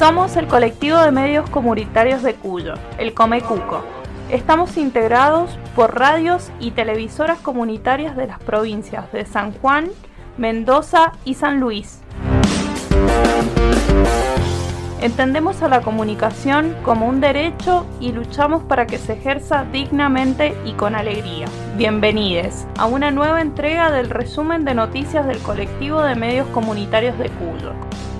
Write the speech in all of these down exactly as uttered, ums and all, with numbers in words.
Somos el colectivo de medios comunitarios de Cuyo, el Comecuco. Estamos integrados por radios y televisoras comunitarias de las provincias de San Juan, Mendoza y San Luis. Entendemos a la comunicación como un derecho y luchamos para que se ejerza dignamente y con alegría. Bienvenidos a una nueva entrega del resumen de noticias del colectivo de medios comunitarios de Cuyo.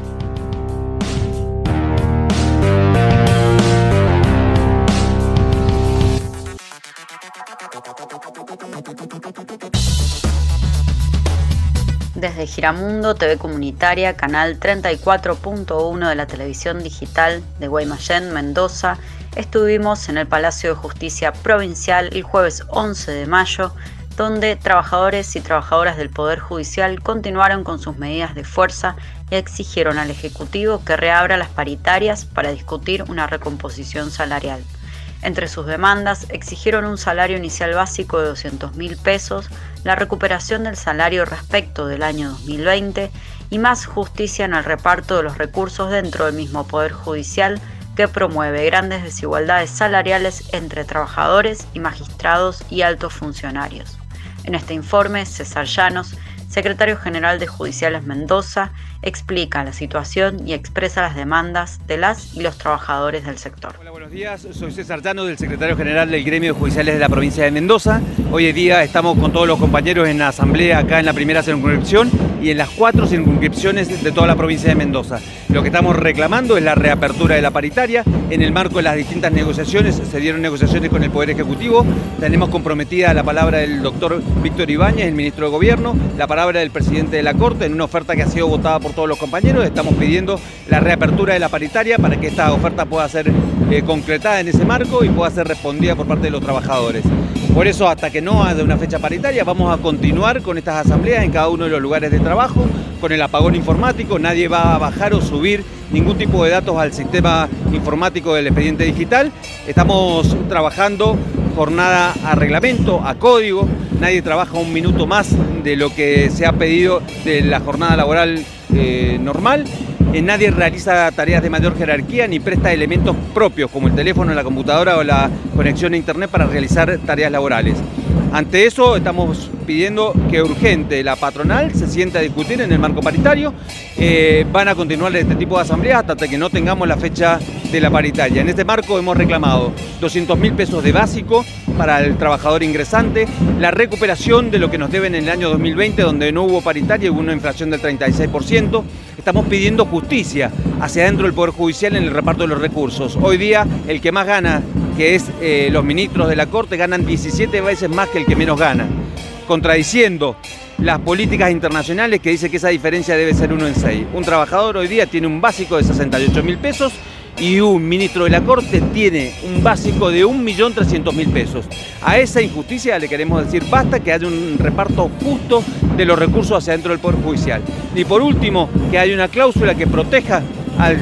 Desde Giramundo T V Comunitaria, canal treinta y cuatro punto uno de la televisión digital de Guaymallén, Mendoza, estuvimos en el Palacio de Justicia Provincial el jueves once de mayo, donde trabajadores y trabajadoras del Poder Judicial continuaron con sus medidas de fuerza y exigieron al Ejecutivo que reabra las paritarias para discutir una recomposición salarial. Entre sus demandas, exigieron un salario inicial básico de doscientos mil pesos, la recuperación del salario respecto del año dos mil veinte y más justicia en el reparto de los recursos dentro del mismo Poder Judicial, que promueve grandes desigualdades salariales entre trabajadores y magistrados y altos funcionarios. En este informe, César Llanos, secretario general de Judiciales Mendoza, explica la situación y expresa las demandas de las y los trabajadores del sector. Hola, buenos días. Soy César Llanos, del secretario general del Gremio de Judiciales de la provincia de Mendoza. Hoy en día estamos con todos los compañeros en la asamblea acá en la primera circunscripción y en las cuatro circunscripciones de toda la provincia de Mendoza. Lo que estamos reclamando es la reapertura de la paritaria. En el marco de las distintas negociaciones, se dieron negociaciones con el Poder Ejecutivo. Tenemos comprometida la palabra del doctor Víctor Ibáñez, el ministro de Gobierno, la palabra del presidente de la Corte en una oferta que ha sido votada por todos los compañeros. Estamos pidiendo la reapertura de la paritaria para que esta oferta pueda ser eh, concretada en ese marco y pueda ser respondida por parte de los trabajadores. Por eso, hasta que no haya una fecha paritaria, vamos a continuar con estas asambleas en cada uno de los lugares de trabajo, con el apagón informático. Nadie va a bajar o subir ningún tipo de datos al sistema informático del expediente digital. Estamos trabajando jornada a reglamento, a código. Nadie trabaja un minuto más de lo que se ha pedido de la jornada laboral eh, normal. Eh, nadie realiza tareas de mayor jerarquía ni presta elementos propios como el teléfono, la computadora o la conexión a internet para realizar tareas laborales. Ante eso estamos pidiendo que urgente la patronal se siente a discutir en el marco paritario. Eh, van a continuar este tipo de asambleas hasta que no tengamos la fecha de la paritaria. En este marco hemos reclamado doscientos mil pesos de básico para el trabajador ingresante, la recuperación de lo que nos deben en el año dos mil veinte, donde no hubo paritaria y hubo una inflación del treinta y seis por ciento. Estamos pidiendo justicia hacia adentro del Poder Judicial en el reparto de los recursos. Hoy día el que más gana, que es eh, los ministros de la Corte, ganan diecisiete veces más que el que menos gana, contradiciendo las políticas internacionales que dicen que esa diferencia debe ser uno en seis. Un trabajador hoy día tiene un básico de sesenta y ocho mil pesos y un ministro de la Corte tiene un básico de un millón trescientos mil pesos. A esa injusticia le queremos decir basta, que haya un reparto justo de los recursos hacia dentro del Poder Judicial. Y por último, que haya una cláusula que proteja al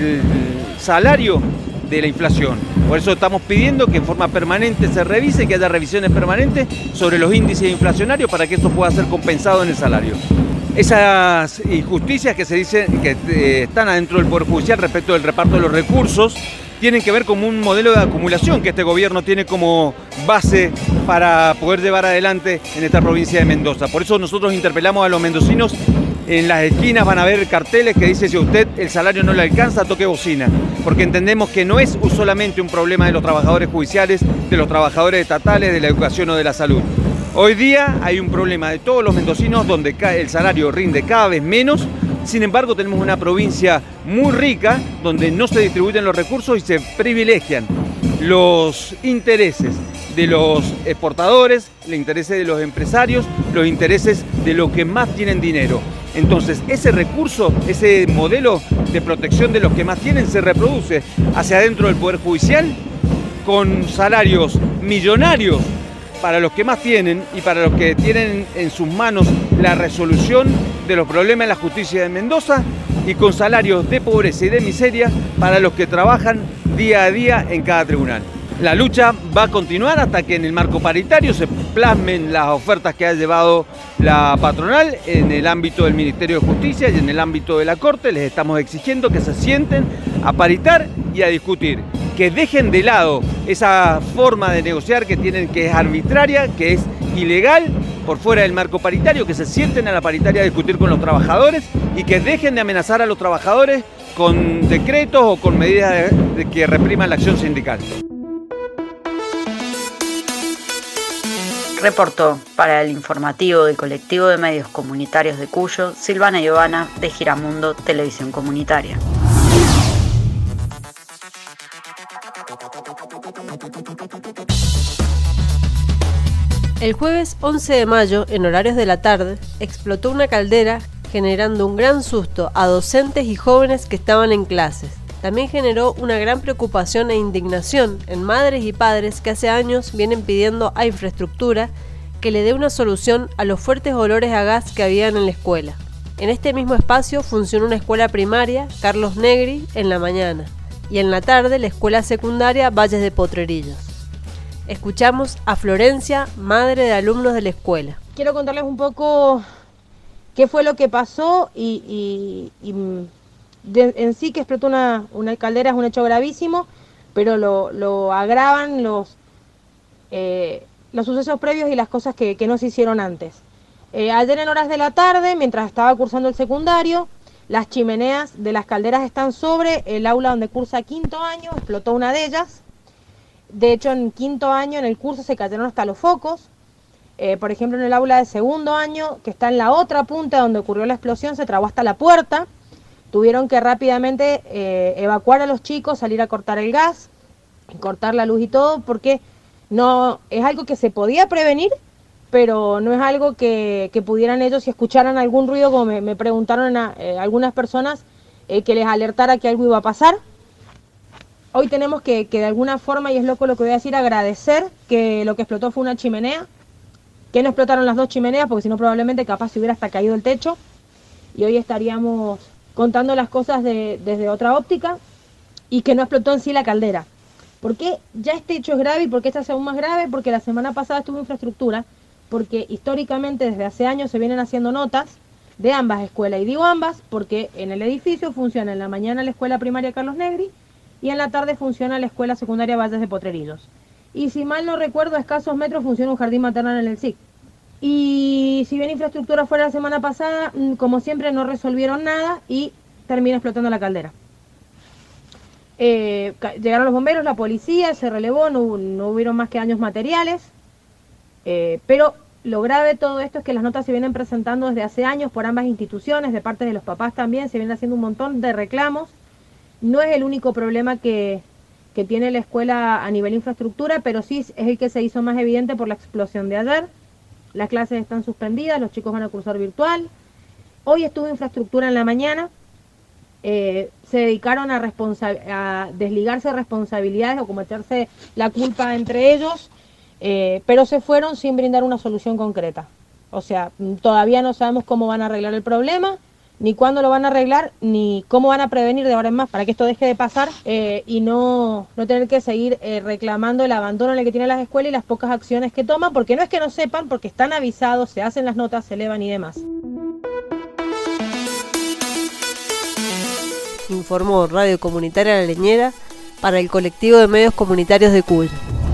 salario de la inflación. Por eso estamos pidiendo que en forma permanente se revise, que haya revisiones permanentes sobre los índices inflacionarios para que esto pueda ser compensado en el salario. Esas injusticias que se dicen que eh, están adentro del Poder Judicial respecto del reparto de los recursos tienen que ver con un modelo de acumulación que este gobierno tiene como base para poder llevar adelante en esta provincia de Mendoza. Por eso nosotros interpelamos a los mendocinos. En las esquinas van a ver carteles que dicen: si a usted el salario no le alcanza, toque bocina, porque entendemos que no es solamente un problema de los trabajadores judiciales, de los trabajadores estatales, de la educación o de la salud. Hoy día hay un problema de todos los mendocinos donde el salario rinde cada vez menos. Sin embargo, tenemos una provincia muy rica donde no se distribuyen los recursos y se privilegian los intereses de los exportadores, los intereses de los empresarios, los intereses de los que más tienen dinero. Entonces, ese recurso, ese modelo de protección de los que más tienen se reproduce hacia adentro del Poder Judicial con salarios millonarios para los que más tienen y para los que tienen en sus manos la resolución de los problemas de la justicia de Mendoza, y con salarios de pobreza y de miseria para los que trabajan día a día en cada tribunal. La lucha va a continuar hasta que en el marco paritario se plasmen las ofertas que ha llevado la patronal en el ámbito del Ministerio de Justicia y en el ámbito de la Corte. Les estamos exigiendo que se sienten a paritar y a discutir. Que dejen de lado esa forma de negociar que tienen, que es arbitraria, que es ilegal, por fuera del marco paritario, que se sienten a la paritaria a discutir con los trabajadores y que dejen de amenazar a los trabajadores con decretos o con medidas de, de que repriman la acción sindical. Reportó para el informativo del colectivo de medios comunitarios de Cuyo, Silvana Giovanna, de Giramundo Televisión Comunitaria. El jueves once de mayo, en horarios de la tarde, explotó una caldera generando un gran susto a docentes y jóvenes que estaban en clases. También generó una gran preocupación e indignación en madres y padres que hace años vienen pidiendo a infraestructura que le dé una solución a los fuertes olores a gas que habían en la escuela. En este mismo espacio funciona una escuela primaria, Carlos Negri, en la mañana, y en la tarde la escuela secundaria Valles de Potrerillos. Escuchamos a Florencia, madre de alumnos de la escuela. Quiero contarles un poco qué fue lo que pasó y, y, y de, en sí que explotó una, una caldera es un hecho gravísimo, pero lo, lo agravan los, eh, los sucesos previos y las cosas que, que no se hicieron antes. Eh, ayer en horas de la tarde, mientras estaba cursando el secundario, las chimeneas de las calderas están sobre el aula donde cursa quinto año, explotó una de ellas. De hecho, en quinto año, en el curso, se cayeron hasta los focos. Eh, por ejemplo, en el aula de segundo año, que está en la otra punta donde ocurrió la explosión, se trabó hasta la puerta. Tuvieron que rápidamente eh, evacuar a los chicos, salir a cortar el gas, cortar la luz y todo, porque no es algo que se podía prevenir, pero no es algo que, que pudieran ellos, si escucharan algún ruido, como me, me preguntaron a, eh, algunas personas, eh, que les alertara que algo iba a pasar. Hoy tenemos que, que de alguna forma, y es loco lo que voy a decir, agradecer que lo que explotó fue una chimenea, que no explotaron las dos chimeneas, porque si no probablemente capaz se hubiera hasta caído el techo, y hoy estaríamos contando las cosas de, desde otra óptica, y que no explotó en sí la caldera. ¿Por qué ya este hecho es grave y por qué este es aún más grave? Porque la semana pasada estuvo infraestructura, porque históricamente desde hace años se vienen haciendo notas de ambas escuelas, y digo ambas porque en el edificio funciona en la mañana la escuela primaria Carlos Negri, y en la tarde funciona la escuela secundaria Valles de Potrerillos. Y si mal no recuerdo, a escasos metros funciona un jardín maternal en el S I C. Y si bien infraestructura fuera la semana pasada, como siempre no resolvieron nada y termina explotando la caldera. Eh, llegaron los bomberos, la policía, se relevó, no, no hubieron más que daños materiales. Eh, pero lo grave de todo esto es que las notas se vienen presentando desde hace años por ambas instituciones, de parte de los papás también, se vienen haciendo un montón de reclamos. No es el único problema que, que tiene la escuela a nivel infraestructura, pero sí es el que se hizo más evidente por la explosión de ayer. Las clases están suspendidas, los chicos van a cursar virtual. Hoy estuvo infraestructura en la mañana. Eh, se dedicaron a, a desligarse de responsabilidades o cometerse la culpa entre ellos, eh, pero se fueron sin brindar una solución concreta. O sea, todavía no sabemos cómo van a arreglar el problema, ni cuándo lo van a arreglar, ni cómo van a prevenir de ahora en más para que esto deje de pasar eh, y no, no tener que seguir eh, reclamando el abandono en el que tienen las escuelas y las pocas acciones que toman, porque no es que no sepan, porque están avisados, se hacen las notas, se elevan y demás. Informó Radio Comunitaria La Leñera para el colectivo de medios comunitarios de Cuyo.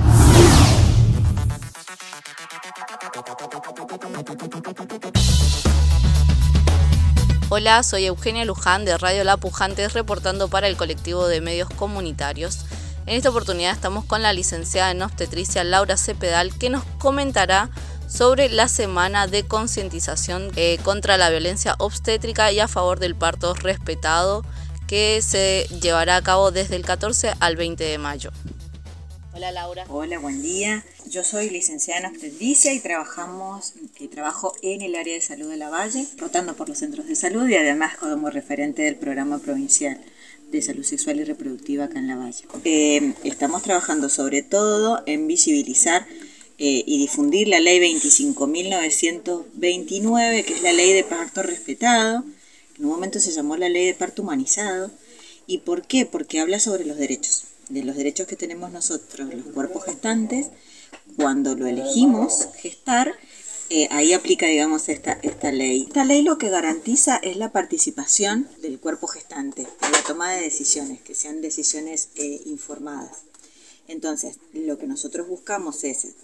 Hola, soy Eugenia Luján de Radio La Pujante, reportando para el colectivo de medios comunitarios. En esta oportunidad estamos con la licenciada en obstetricia Laura Cepedal, que nos comentará sobre la semana de concientización eh, contra la violencia obstétrica y a favor del parto respetado, que se llevará a cabo desde el catorce al veinte de mayo. Hola Laura. Hola, buen día. Yo soy licenciada en obstetricia y trabajamos, y trabajo en el área de salud de La Valle, rotando por los centros de salud y además como referente del programa provincial de salud sexual y reproductiva acá en La Valle. Eh, estamos trabajando sobre todo en visibilizar eh, y difundir la ley veinticinco mil novecientos veintinueve, que es la ley de parto respetado, que en un momento se llamó la ley de parto humanizado. ¿Y por qué? Porque habla sobre los derechos, de los derechos que tenemos nosotros, los cuerpos gestantes, cuando lo elegimos gestar eh, ahí aplica, digamos, esta, esta ley. Esta ley lo que garantiza es la participación del cuerpo gestante en la toma de decisiones, que sean decisiones eh, informadas. Entonces, lo que nosotros buscamos es eh,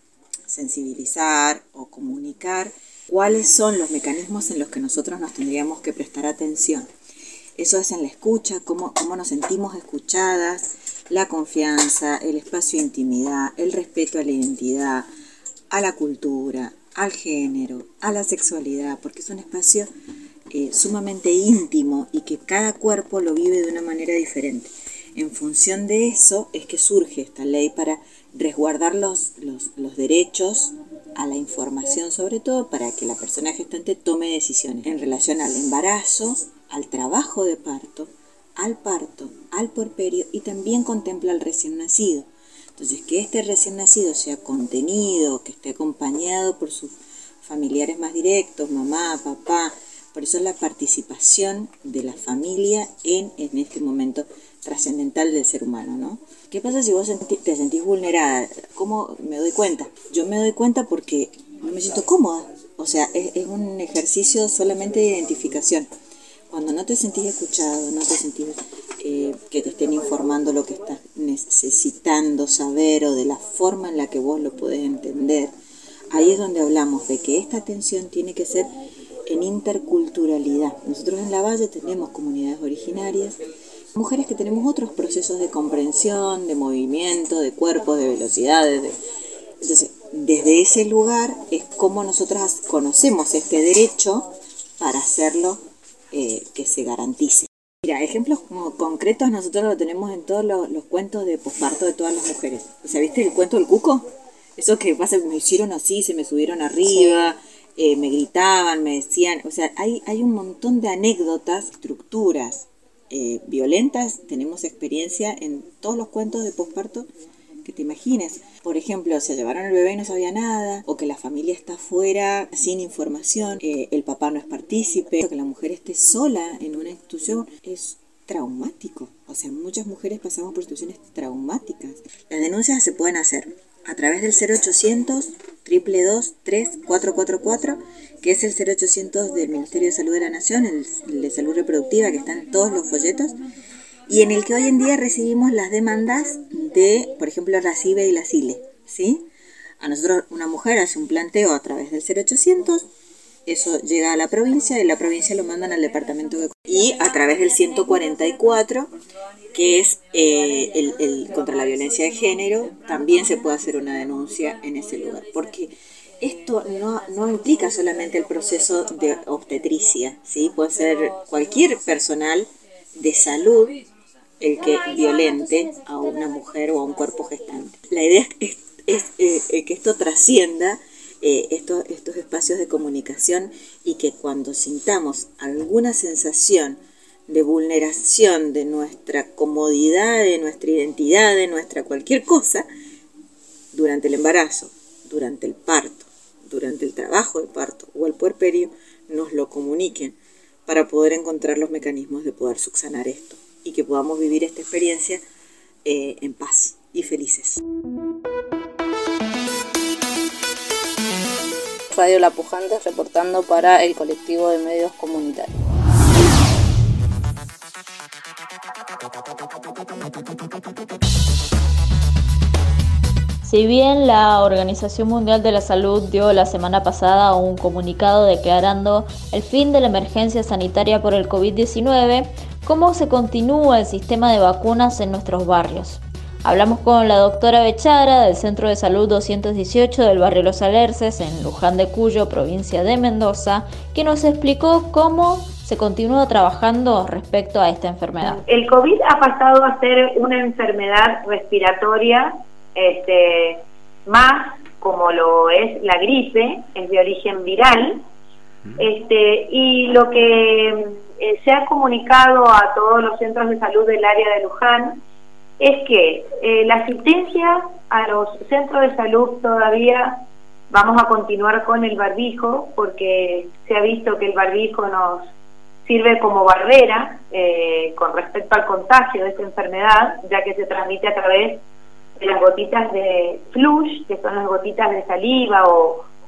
sensibilizar o comunicar cuáles son los mecanismos en los que nosotros nos tendríamos que prestar atención. Eso es en la escucha, cómo, cómo nos sentimos escuchadas, la confianza, el espacio de intimidad, el respeto a la identidad, a la cultura, al género, a la sexualidad, porque es un espacio eh, sumamente íntimo y que cada cuerpo lo vive de una manera diferente. En función de eso es que surge esta ley para resguardar los, los, los derechos a la información, sobre todo para que la persona gestante tome decisiones en relación al embarazo, al trabajo de parto, al parto, al puerperio, y también contempla al recién nacido. Entonces, que este recién nacido sea contenido, que esté acompañado por sus familiares más directos, mamá, papá. Por eso es la participación de la familia en, en este momento trascendental del ser humano, ¿no? ¿Qué pasa si vos te sentís vulnerada? ¿Cómo me doy cuenta? Yo me doy cuenta porque no me siento cómoda. O sea, es, es un ejercicio solamente de identificación. Cuando no te sentís escuchado, no te sentís eh, que te estén informando lo que estás necesitando saber o de la forma en la que vos lo podés entender, ahí es donde hablamos de que esta atención tiene que ser en interculturalidad. Nosotros en La Valle tenemos comunidades originarias, mujeres que tenemos otros procesos de comprensión, de movimiento, de cuerpos, de velocidades. De... Entonces, desde ese lugar es como nosotras conocemos este derecho para hacerlo Eh, que se garantice. Mira, ejemplos como concretos nosotros lo tenemos en todos los, los cuentos de posparto de todas las mujeres. O sea, ¿viste el cuento del cuco? Eso que pasa, me hicieron así, se me subieron arriba, sí. eh, me gritaban, me decían... O sea, hay, hay un montón de anécdotas, estructuras eh, violentas. Tenemos experiencia en todos los cuentos de posparto que te imagines. Por ejemplo, se llevaron al bebé y no sabía nada, o que la familia está fuera sin información, eh, el papá no es partícipe, o que la mujer esté sola en una institución, es traumático. O sea, muchas mujeres pasamos por situaciones traumáticas. Las denuncias se pueden hacer a través del cero ochocientos, dos dos dos, tres cuatro cuatro cuatro, que es el cero ochocientos del Ministerio de Salud de la Nación, el, el de Salud Reproductiva, que está en todos los folletos, y en el que hoy en día recibimos las demandas de, por ejemplo, la C I B E y la S I L E, ¿sí? A nosotros una mujer hace un planteo a través del cero ochocientos, eso llega a la provincia y la provincia lo mandan al departamento de... Y a través del ciento cuarenta y cuatro, que es eh, el, el contra la violencia de género, también se puede hacer una denuncia en ese lugar, porque esto no, no implica solamente el proceso de obstetricia, ¿sí? Puede ser cualquier personal de salud el que violente a una mujer o a un cuerpo gestante. La idea es, es, es eh, que esto trascienda eh, estos, estos espacios de comunicación y que cuando sintamos alguna sensación de vulneración de nuestra comodidad, de nuestra identidad, de nuestra cualquier cosa, durante el embarazo, durante el parto, durante el trabajo de parto o el puerperio, nos lo comuniquen para poder encontrar los mecanismos de poder subsanar esto y que podamos vivir esta experiencia eh, en paz y felices. Radio La Pujante reportando para el colectivo de medios comunitarios. Si bien la Organización Mundial de la Salud dio la semana pasada un comunicado declarando el fin de la emergencia sanitaria por el covid diecinueve, ¿cómo se continúa el sistema de vacunas en nuestros barrios? Hablamos con la doctora Bechara del Centro de Salud doscientos dieciocho del barrio Los Alerces en Luján de Cuyo, provincia de Mendoza, que nos explicó cómo se continúa trabajando respecto a esta enfermedad. El COVID ha pasado a ser una enfermedad respiratoria este, más como lo es la gripe, es de origen viral, este, y lo que eh, se ha comunicado a todos los centros de salud del área de Luján es que eh, la asistencia a los centros de salud todavía vamos a continuar con el barbijo, porque se ha visto que el barbijo nos sirve como barrera eh, con respecto al contagio de esta enfermedad, ya que se transmite a través de las gotitas de flush, que son las gotitas de saliva o,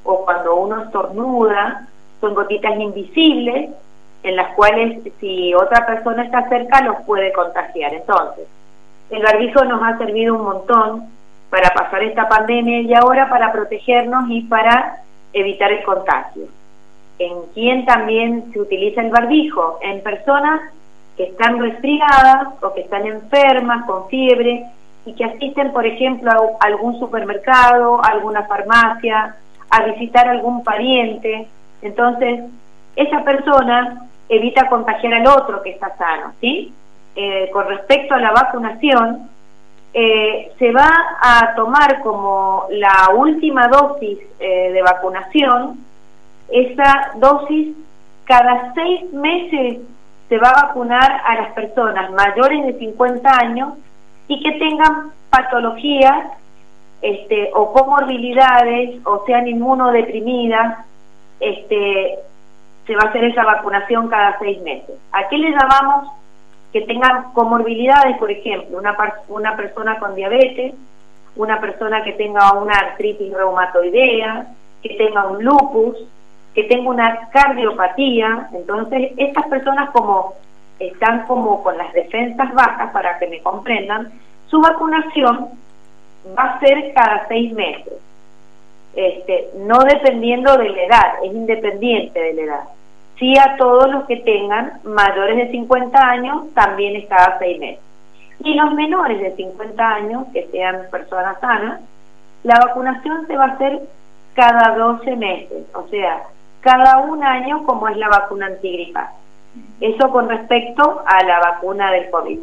o cuando uno estornuda, son gotitas invisibles en las cuales si otra persona está cerca los puede contagiar. Entonces, el barbijo nos ha servido un montón para pasar esta pandemia y ahora para protegernos y para evitar el contagio. ¿En quién también se utiliza el barbijo? En personas que están resfriadas o que están enfermas, con fiebre, y que asisten, por ejemplo, a algún supermercado, a alguna farmacia, a visitar a algún pariente. Entonces, esa persona evita contagiar al otro que está sano, ¿sí? Eh, con respecto a la vacunación, eh, se va a tomar como la última dosis eh, de vacunación. Esa dosis cada seis meses se va a vacunar a las personas mayores de cincuenta años y que tengan patologías este, o comorbilidades o sean inmunodeprimidas. Este, se va a hacer esa vacunación cada seis meses. ¿A qué le llamamos? Que tengan comorbilidades, por ejemplo, una, una persona con diabetes, una persona que tenga una artritis reumatoidea, que tenga un lupus, que tenga una cardiopatía. Entonces, estas personas como están como con las defensas bajas, para que me comprendan, su vacunación va a ser cada seis meses. Este, no dependiendo de la edad, es independiente de la edad. Sí, a todos los que tengan mayores de cincuenta años también es cada seis meses. Y los menores de cincuenta años, que sean personas sanas, la vacunación se va a hacer cada doce meses, o sea, cada un año, como es la vacuna antigripal. Eso con respecto a la vacuna del COVID.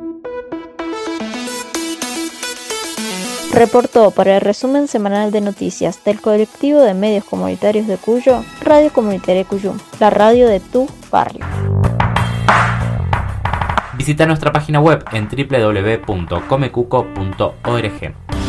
Reportó para el resumen semanal de noticias del colectivo de medios comunitarios de Cuyo, Radio Comunitaria Cuyum, la radio de tu barrio. Visita nuestra página web en doble u doble u doble u punto comecuco punto org.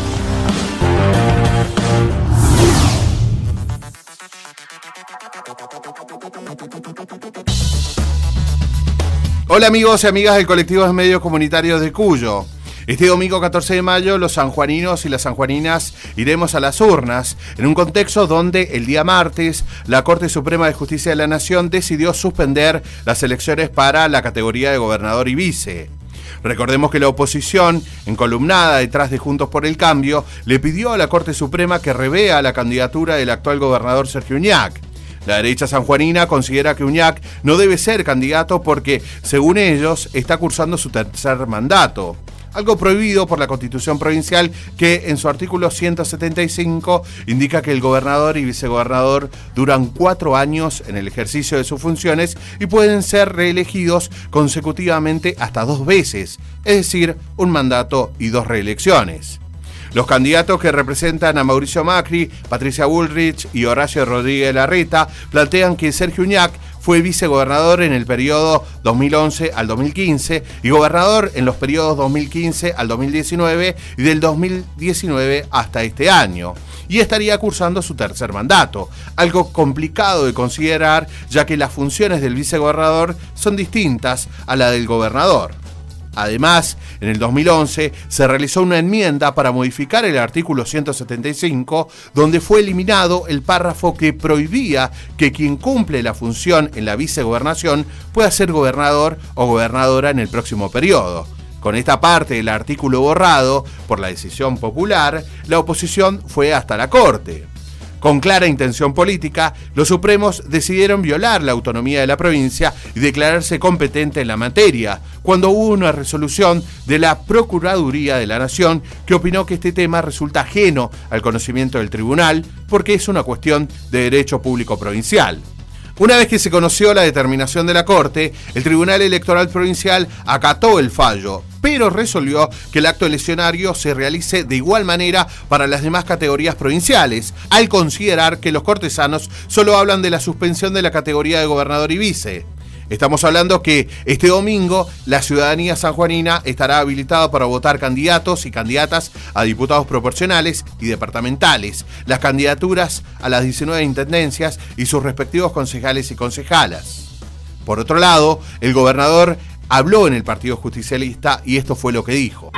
Hola amigos y amigas del colectivo de medios comunitarios de Cuyo. Este domingo catorce de mayo, los sanjuaninos y las sanjuaninas iremos a las urnas, en un contexto donde el día martes la Corte Suprema de Justicia de la Nación decidió suspender las elecciones para la categoría de gobernador y vice. Recordemos que la oposición, encolumnada detrás de Juntos por el Cambio, le pidió a la Corte Suprema que revea la candidatura del actual gobernador Sergio Uñac. La derecha sanjuanina considera que Uñac no debe ser candidato porque, según ellos, está cursando su tercer mandato. Algo prohibido por la Constitución Provincial, que en su artículo ciento setenta y cinco indica que el gobernador y vicegobernador duran cuatro años en el ejercicio de sus funciones y pueden ser reelegidos consecutivamente hasta dos veces, es decir, un mandato y dos reelecciones. Los candidatos que representan a Mauricio Macri, Patricia Bullrich y Horacio Rodríguez Larreta plantean que Sergio Uñac fue vicegobernador en el periodo dos mil once al dos mil quince y gobernador en los periodos dos mil quince al dos mil diecinueve y del dos mil diecinueve hasta este año, y estaría cursando su tercer mandato, algo complicado de considerar ya que las funciones del vicegobernador son distintas a la del gobernador. Además, en el dos mil once se realizó una enmienda para modificar el artículo ciento setenta y cinco, donde fue eliminado el párrafo que prohibía que quien cumple la función en la vicegobernación pueda ser gobernador o gobernadora en el próximo periodo. Con esta parte del artículo borrado por la decisión popular, la oposición fue hasta la Corte. Con clara intención política, los Supremos decidieron violar la autonomía de la provincia y declararse competente en la materia, cuando hubo una resolución de la Procuraduría de la Nación que opinó que este tema resulta ajeno al conocimiento del tribunal porque es una cuestión de derecho público provincial. Una vez que se conoció la determinación de la Corte, el Tribunal Electoral Provincial acató el fallo, pero resolvió que el acto eleccionario se realice de igual manera para las demás categorías provinciales, al considerar que los cortesanos solo hablan de la suspensión de la categoría de gobernador y vice. Estamos hablando que este domingo la ciudadanía sanjuanina estará habilitada para votar candidatos y candidatas a diputados proporcionales y departamentales, las candidaturas a las diecinueve intendencias y sus respectivos concejales y concejalas. Por otro lado, el gobernador habló en el Partido Justicialista y esto fue lo que dijo.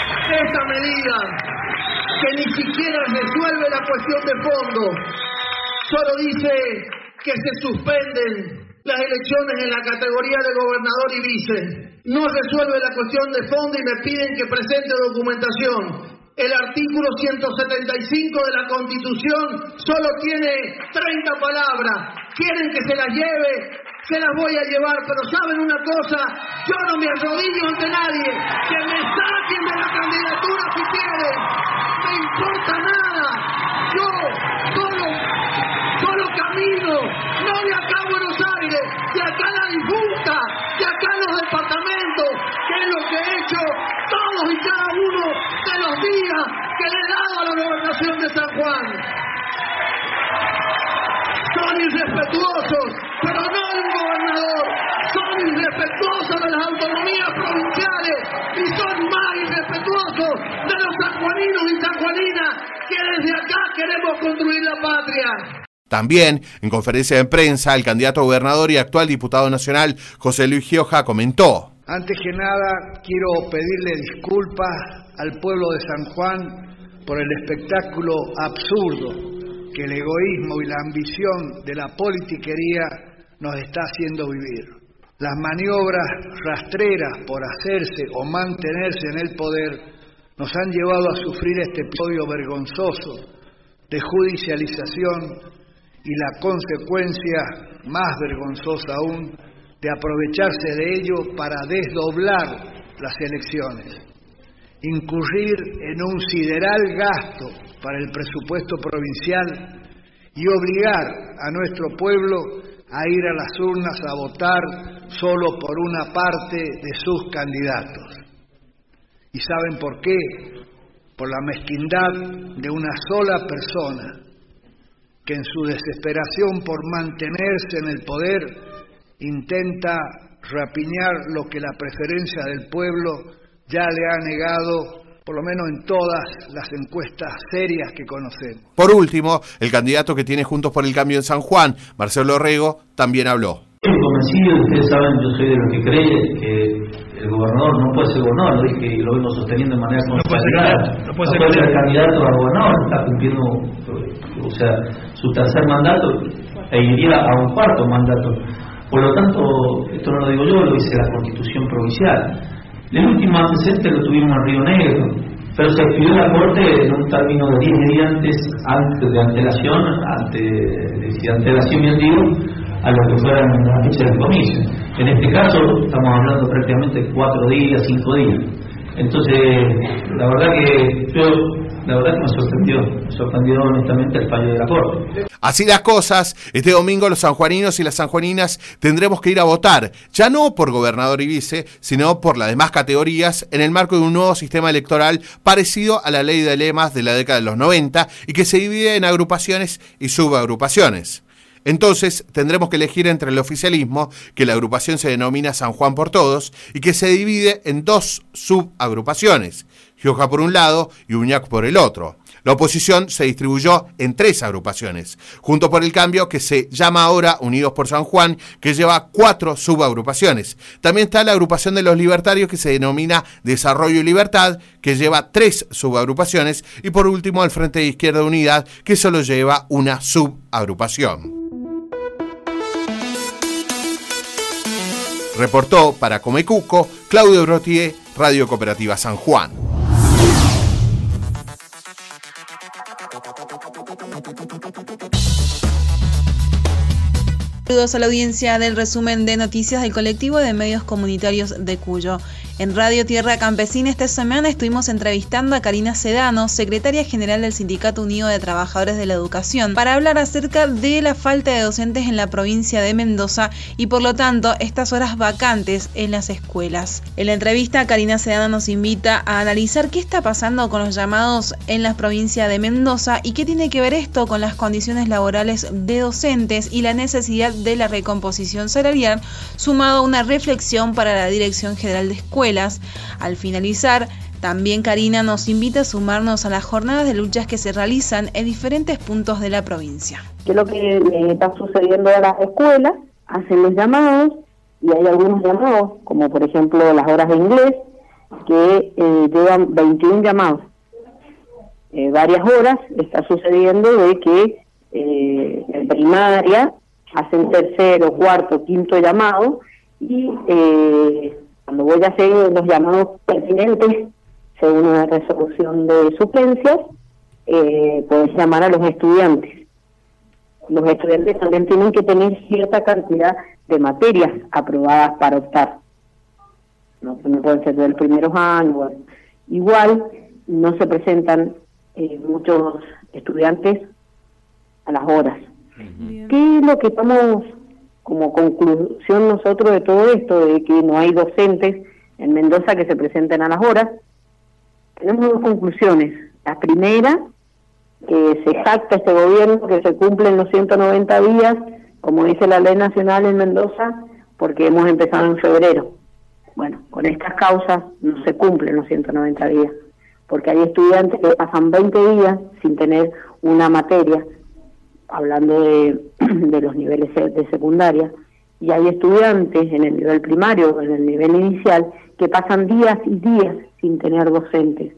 Esta medida, que ni siquiera resuelve la cuestión de fondo, solo dice que se suspenden las elecciones en la categoría de gobernador y vice. No resuelve la cuestión de fondo y me piden que presente documentación. El artículo ciento setenta y cinco de la Constitución solo tiene treinta palabras. Quieren que se las lleve, se las voy a llevar, pero ¿saben una cosa? Yo no me arrodillo ante nadie. Que me saquen de la candidatura si quieren. No me importa nada. Yo solo, solo camino, no de acá a Buenos Aires, de acá a la difunta, de acá a los departamentos, que es lo que he hecho todos y cada uno de los días que le he dado a la gobernación de San Juan. Son irrespetuosos, pero no de un gobernador. Son irrespetuosos de las autonomías provinciales y son más irrespetuosos de los sanjuaninos y sanjuaninas que desde acá queremos construir la patria. También, en conferencia de prensa, el candidato a gobernador y actual diputado nacional, José Luis Gioja, comentó: Antes que nada, quiero pedirle disculpas al pueblo de San Juan por el espectáculo absurdo que el egoísmo y la ambición de la politiquería nos está haciendo vivir. Las maniobras rastreras por hacerse o mantenerse en el poder nos han llevado a sufrir este episodio vergonzoso de judicialización y la consecuencia, más vergonzosa aún, de aprovecharse de ello para desdoblar las elecciones, incurrir en un sideral gasto para el presupuesto provincial y obligar a nuestro pueblo a ir a las urnas a votar solo por una parte de sus candidatos. ¿Y saben por qué? Por la mezquindad de una sola persona que en su desesperación por mantenerse en el poder intenta rapiñar lo que la preferencia del pueblo ya le ha negado, por lo menos en todas las encuestas serias que conocemos. Por último, el candidato que tiene Juntos por el Cambio en San Juan, Marcelo Rego, también habló. Estoy convencido, ustedes saben, yo soy de los que cree que el gobernador no puede ser gobernador, lo dije y lo vengo sosteniendo de manera consolidada. No puede ser, no puede ser, no puede ser candidato a gobernador, está cumpliendo, o sea, su tercer mandato e iría a un cuarto mandato. Por lo tanto, esto no lo digo yo, lo dice la Constitución provincial. El último antecedente lo tuvimos en Río Negro, pero se expidió la Corte en un término de diez días antes, antes de antelación, ante, de antelación bien digo, a lo que fuera la fecha del comicio. En este caso estamos hablando prácticamente de cuatro días, cinco días. Entonces, la verdad que yo, la verdad que me sorprendió, me sorprendió honestamente el fallo de la Corte. Así las cosas, este domingo los sanjuaninos y las sanjuaninas tendremos que ir a votar, ya no por gobernador y vice, sino por las demás categorías, en el marco de un nuevo sistema electoral parecido a la ley de lemas de la década de los noventa y que se divide en agrupaciones y subagrupaciones. Entonces tendremos que elegir entre el oficialismo, que la agrupación se denomina San Juan por Todos, y que se divide en dos subagrupaciones, Gioja por un lado y Uñac por el otro. La oposición se distribuyó en tres agrupaciones, Juntos por el Cambio, que se llama ahora Unidos por San Juan, que lleva cuatro subagrupaciones. También está la agrupación de los libertarios, que se denomina Desarrollo y Libertad, que lleva tres subagrupaciones, y por último el Frente de Izquierda Unidad, que solo lleva una subagrupación. Reportó para Comecuco Claudio Brotier, Radio Cooperativa San Juan. Saludos a la audiencia del resumen de noticias del colectivo de medios comunitarios de Cuyo. En Radio Tierra Campesina esta semana estuvimos entrevistando a Karina Sedano, secretaria general del Sindicato Unido de Trabajadores de la Educación, para hablar acerca de la falta de docentes en la provincia de Mendoza y por lo tanto estas horas vacantes en las escuelas. En la entrevista, Karina Sedano nos invita a analizar qué está pasando con los llamados en la provincia de Mendoza y qué tiene que ver esto con las condiciones laborales de docentes y la necesidad de la recomposición salarial, sumado a una reflexión para la Dirección General de Escuelas. Al finalizar, también Karina nos invita a sumarnos a las jornadas de luchas que se realizan en diferentes puntos de la provincia. ¿Qué es lo que eh, está sucediendo a las escuelas? Hacen los llamados y hay algunos llamados, como por ejemplo las horas de inglés, que eh, llevan veintiún llamados. Eh, varias horas está sucediendo de que eh, en primaria, hacen tercero, cuarto, quinto llamado, y eh, cuando voy a hacer los llamados pertinentes, según una resolución de suplencias, eh, puedes llamar a los estudiantes. Los estudiantes también tienen que tener cierta cantidad de materias aprobadas para optar. No, no pueden ser del primeros años. Bueno. Igual no se presentan eh, muchos estudiantes a las horas. Bien. ¿Qué es lo que estamos como conclusión nosotros de todo esto, de que no hay docentes en Mendoza que se presenten a las horas? Tenemos dos conclusiones. La primera, que se jacta este gobierno que se cumplen los ciento noventa días, como dice la ley nacional en Mendoza, porque hemos empezado en febrero. Bueno, con estas causas no se cumplen los ciento noventa días, porque hay estudiantes que pasan veinte días sin tener una materia, hablando de, de los niveles de secundaria, y hay estudiantes en el nivel primario, en el nivel inicial, que pasan días y días sin tener docentes.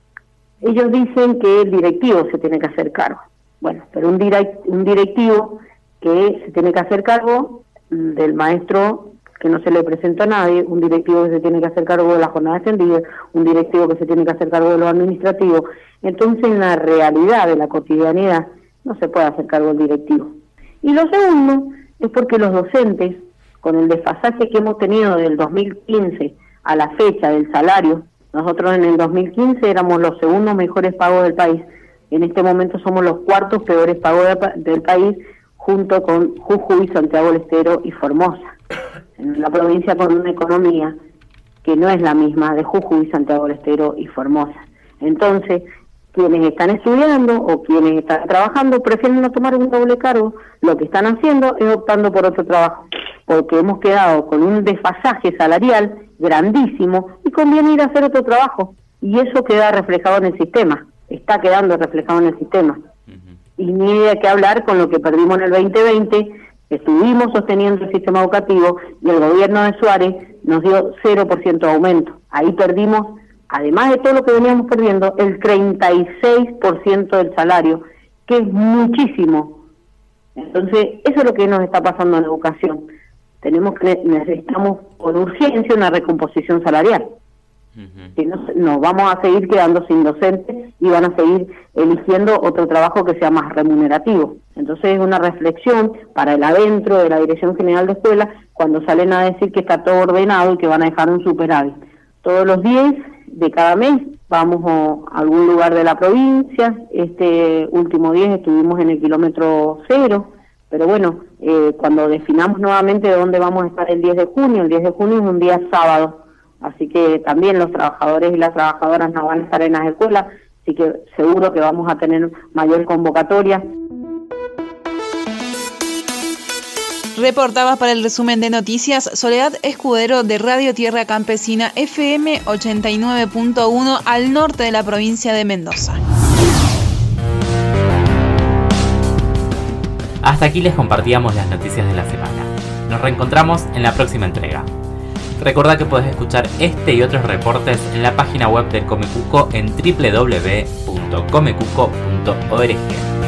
Ellos dicen que el directivo se tiene que hacer cargo. Bueno, pero un, direct, un directivo que se tiene que hacer cargo del maestro que no se le presenta a nadie, un directivo que se tiene que hacer cargo de la jornada extendida, un directivo que se tiene que hacer cargo de lo administrativo. Entonces, en la realidad de la cotidianidad, no se puede hacer cargo del directivo. Y lo segundo es porque los docentes, con el desfasaje que hemos tenido del dos mil quince a la fecha del salario, nosotros en el dos mil quince éramos los segundos mejores pagos del país, en este momento somos los cuartos peores pagos de, del país, junto con Jujuy, Santiago del Estero y Formosa. En la provincia con una economía que no es la misma de Jujuy, Santiago del Estero y Formosa. Entonces, quienes están estudiando o quienes están trabajando prefieren no tomar un doble cargo. Lo que están haciendo es optando por otro trabajo, porque hemos quedado con un desfasaje salarial grandísimo y conviene ir a hacer otro trabajo. Y eso queda reflejado en el sistema, está quedando reflejado en el sistema. Uh-huh. Y ni idea que hablar con lo que perdimos en el veinte veinte, estuvimos sosteniendo el sistema educativo y el gobierno de Suárez nos dio cero por ciento de aumento. Ahí perdimos, además de todo lo que veníamos perdiendo, el treinta y seis por ciento del salario, que es muchísimo. Entonces, eso es lo que nos está pasando en la educación. Tenemos que, necesitamos con urgencia una recomposición salarial. Uh-huh. Si no, nos vamos a seguir quedando sin docentes y van a seguir eligiendo otro trabajo que sea más remunerativo. Entonces es una reflexión para el adentro de la Dirección General de Escuelas cuando salen a decir que está todo ordenado y que van a dejar un superávit. Todos los diez de cada mes vamos a algún lugar de la provincia. Este último diez estuvimos en el kilómetro cero, pero bueno, eh, cuando definamos nuevamente de dónde vamos a estar el diez de junio, el diez de junio es un día sábado. Así que también los trabajadores y las trabajadoras no van a estar en las escuelas, así que seguro que vamos a tener mayor convocatoria. Reportaba para el resumen de noticias Soledad Escudero de Radio Tierra Campesina F M ochenta y nueve punto uno al norte de la provincia de Mendoza. Hasta aquí les compartíamos las noticias de la semana. Nos reencontramos en la próxima entrega. Recordá que podés escuchar este y otros reportes en la página web del Comecuco en doble u doble u doble u punto comecuco punto org.